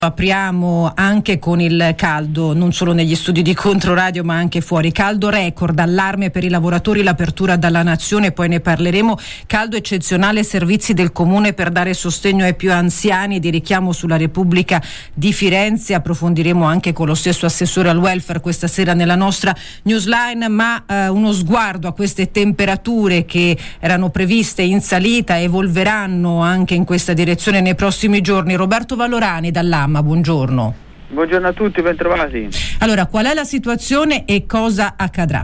Apriamo anche con il caldo, non solo negli studi di Controradio ma anche fuori. Caldo record, allarme per i lavoratori, l'apertura dalla Nazione, poi ne parleremo. Caldo eccezionale, servizi del Comune per dare sostegno ai più anziani, di richiamo sulla Repubblica di Firenze. Approfondiremo anche con lo stesso assessore al welfare questa sera nella nostra newsline, ma uno sguardo a queste temperature che erano previste in salita, evolveranno anche in questa direzione nei prossimi giorni. Roberto Valorani dall'AMA, buongiorno. Buongiorno a tutti, bentrovati. Allora, qual è la situazione e cosa accadrà?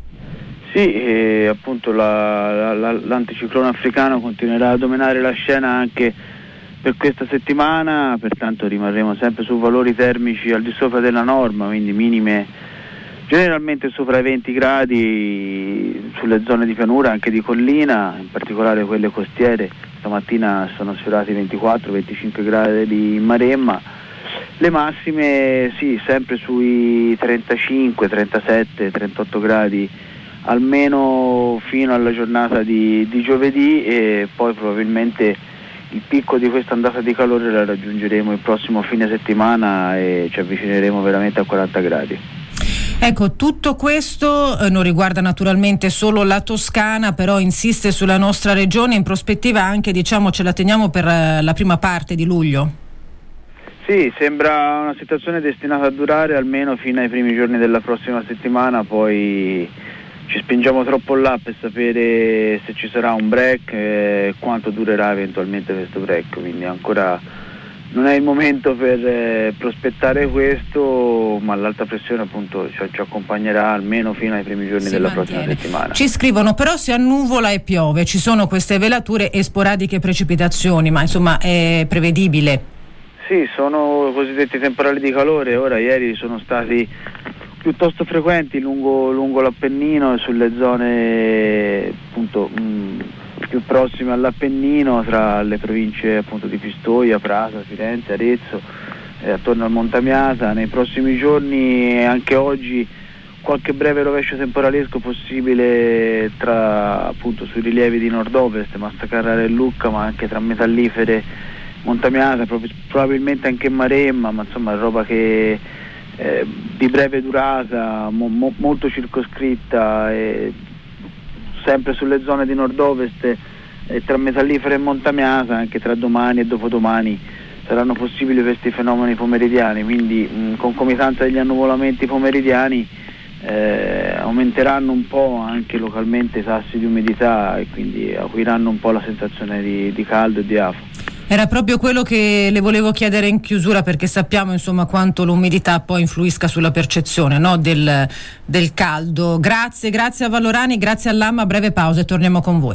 Sì, appunto l'anticiclone africano continuerà a dominare la scena anche per questa settimana, pertanto rimarremo sempre su valori termici al di sopra della norma, quindi minime generalmente sopra i 20 gradi sulle zone di pianura, anche di collina, in particolare quelle costiere. Stamattina sono sfiorati 24-25 gradi in Maremma. Le massime sì, sempre sui 35, 37, 38 gradi almeno fino alla giornata di giovedì, e poi probabilmente il picco di questa ondata di calore la raggiungeremo il prossimo fine settimana e ci avvicineremo veramente a 40 gradi. Ecco, tutto questo non riguarda naturalmente solo la Toscana, però insiste sulla nostra regione, in prospettiva anche, diciamo, ce la teniamo per la prima parte di luglio? Sì, sembra una situazione destinata a durare almeno fino ai primi giorni della prossima settimana, poi ci spingiamo troppo là per sapere se ci sarà un break e quanto durerà eventualmente questo break, quindi ancora non è il momento per prospettare questo, ma l'alta pressione appunto ci accompagnerà almeno fino ai primi giorni della prossima settimana. Ci scrivono però si annuvola e piove, ci sono queste velature e sporadiche precipitazioni, ma insomma è prevedibile. Sì, sono cosiddetti temporali di calore. Ora ieri sono stati piuttosto frequenti lungo l'Appennino e sulle zone appunto più prossime all'Appennino, tra le province appunto di Pistoia, Prato, Firenze, Arezzo, attorno al Montamiata. Nei prossimi giorni, anche oggi, qualche breve rovescio temporalesco possibile tra appunto sui rilievi di nord-ovest, Massa Carrara e Lucca, ma anche tra Metallifere, Montamiata, probabilmente anche Maremma, ma insomma è roba che di breve durata, molto circoscritta, e sempre sulle zone di nord-ovest, tra Metallifere e Montamiata, anche tra domani e dopodomani saranno possibili questi fenomeni pomeridiani, quindi in concomitanza degli annuvolamenti pomeridiani aumenteranno un po' anche localmente i tassi di umidità e quindi acuiranno un po' la sensazione di caldo e di afo. Era proprio quello che le volevo chiedere in chiusura, perché sappiamo insomma quanto l'umidità poi influisca sulla percezione, no, del caldo. Grazie a Valorani, grazie all'AMA, breve pausa e torniamo con voi.